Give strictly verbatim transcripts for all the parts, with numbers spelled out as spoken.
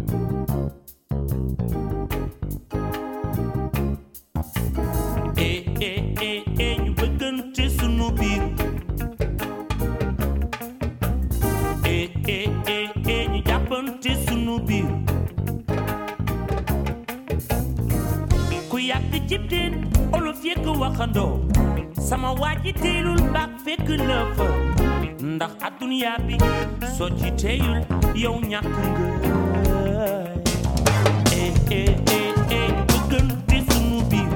eh eh eh eh ñu bëggante sunu biir eh eh eh eh ñu jàppante sunu biir ku yàgg ci teen olof yëkk waxandoo sama waaji teelul baak fekk la fa ndax adduna bi soo ci teeyul yow ñàkk nga eh eh eh eh ñu bëggante sunu biir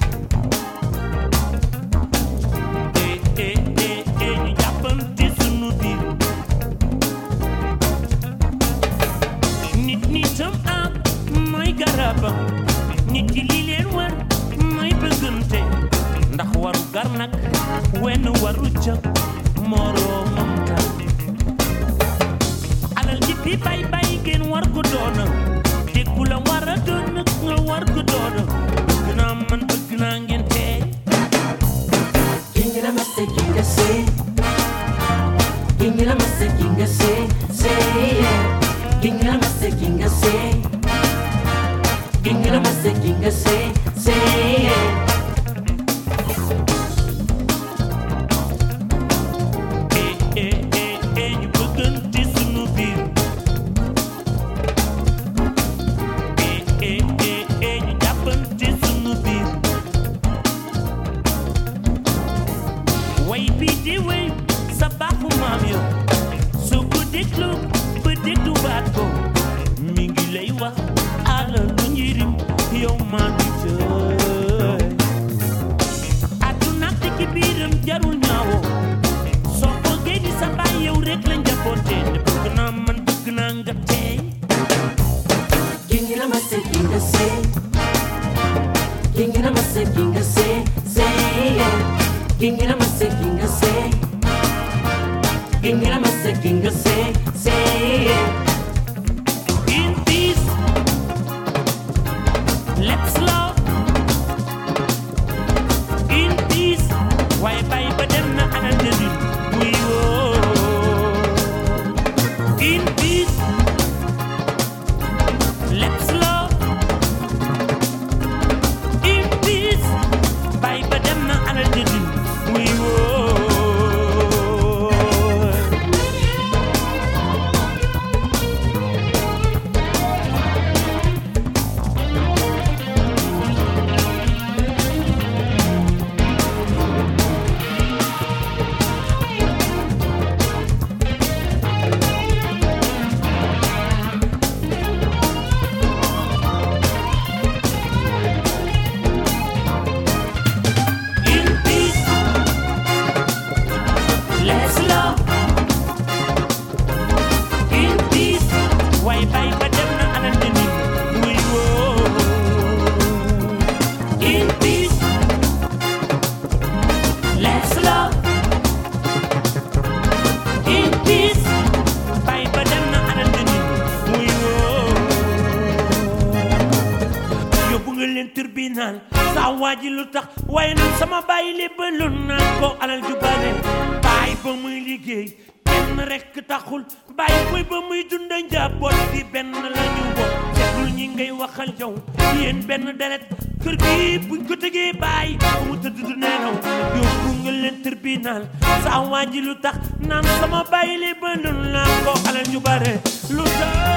eh eh eh eh ñu jàppante sunu biir nit nitam am mooy garabam nit ci li leen war mooy bëggante ndax waru gar nag wenn waru jëg moroomam tam alal ji fi bay bay ngeen war ko doona te ku la war a doon nag nga war ko doona bëgg naa man bëgg naa ngeen tey Kinga ma se kinga se Kinga ma se kinga se se Kinga ma se kinga se Kinga ma se kinga se se waaji lu tax waaye nag sama bàyyi léppaloon naa ko alal ju bare bàyyi ba muy liggéey benn rekk taxul bàyyi koy ba muy dunda njaboot gi benn la ñu bokk seetul ñi ngay waxal jaw yéen benn deret kër gi buñ ko tegee bàyyi ba mu tëdd du nelaw yóbbu nga leen tribunal sa waaji lu tax naan sama bàyyi léppaloon naa ko alal ju bare lu tax